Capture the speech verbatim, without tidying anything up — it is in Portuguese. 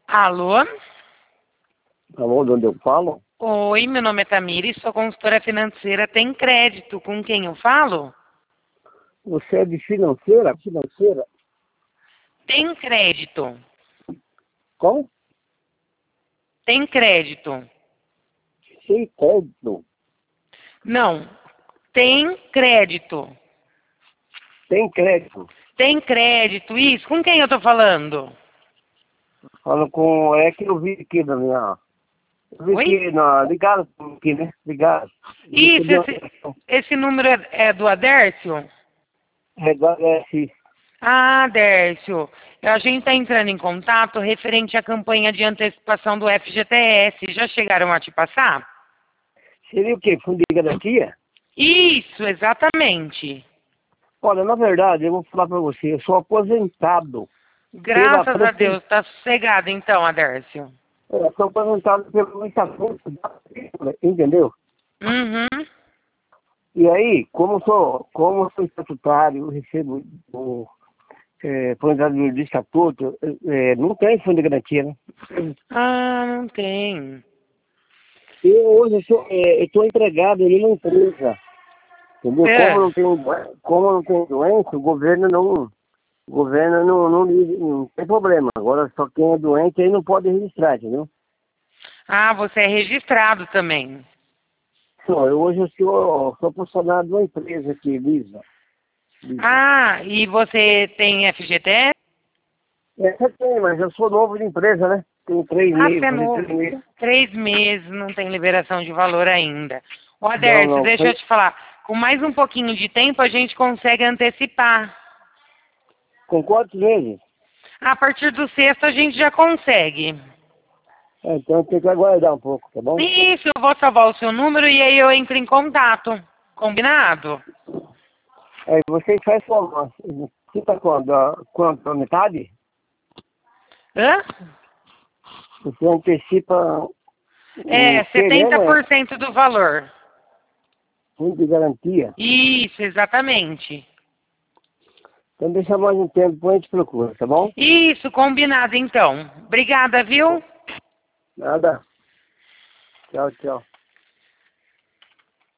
Alô? Alô, de onde eu falo? Oi, meu nome é Tamires, sou consultora financeira. Tem crédito com quem eu falo? Você é de financeira? Financeira? Tem crédito. Como? Tem crédito. Sem crédito. Não. Tem crédito. Tem crédito. Tem crédito, isso. Com quem eu tô falando? Falo com... É que eu vi aqui na minha... Eu vi Oi? aqui na... Ligado aqui, né? Ligado. Isso, esse, esse número é, é do Adércio? Ligado, é sim. Ah, Dércio, a gente está entrando em contato referente à campanha de antecipação do F G T S. Já chegaram a te passar? Seria o quê? Fundo de garantia? Isso, exatamente. Olha, na verdade, eu vou falar pra você. Eu sou aposentado pela Graças a prefeitura. Deus, tá sossegado então, Adércio. É, sou aposentado pelo estatuto da prefeitura, entendeu? Uhum. E aí, como sou, como sou estatutário, eu recebo o é, aposentado de estatuto, é, não tem fundo de garantia, né? Ah, não tem. Eu hoje estou empregado ali na empresa, entendeu? Como eu É. não tenho, doen- como eu não tenho doença, o governo não, o governo não, não, li- não tem problema. Agora, só quem é doente aí não pode registrar, entendeu? Ah, você é registrado também. Só, eu hoje eu sou, sou funcionário de uma empresa aqui, Lisa. Lisa. Ah, e você tem F G T S? Essa tem, mas eu sou novo de empresa, né? Tenho três Ah, meses, você é fazer novo. três meses. Três meses, não tem liberação de valor ainda. Ô, Não, Adércio, não, deixa eu foi te falar. Com mais um pouquinho de tempo, a gente consegue antecipar. com quantos meses? A partir do sexto, a gente já consegue. É, então tem que aguardar um pouco, tá bom? Isso, eu vou salvar o seu número e aí eu entro em contato. Combinado? Aí vocês fazem como? Fica quando? a- Quanto? A metade? Hã? Você antecipa o É, que mesmo? É setenta por cento do valor. fundo de garantia. Isso, exatamente. Então deixa mais um tempo, depois a gente procura, tá bom? Isso, combinado então. Obrigada, viu? Nada. Tchau, tchau.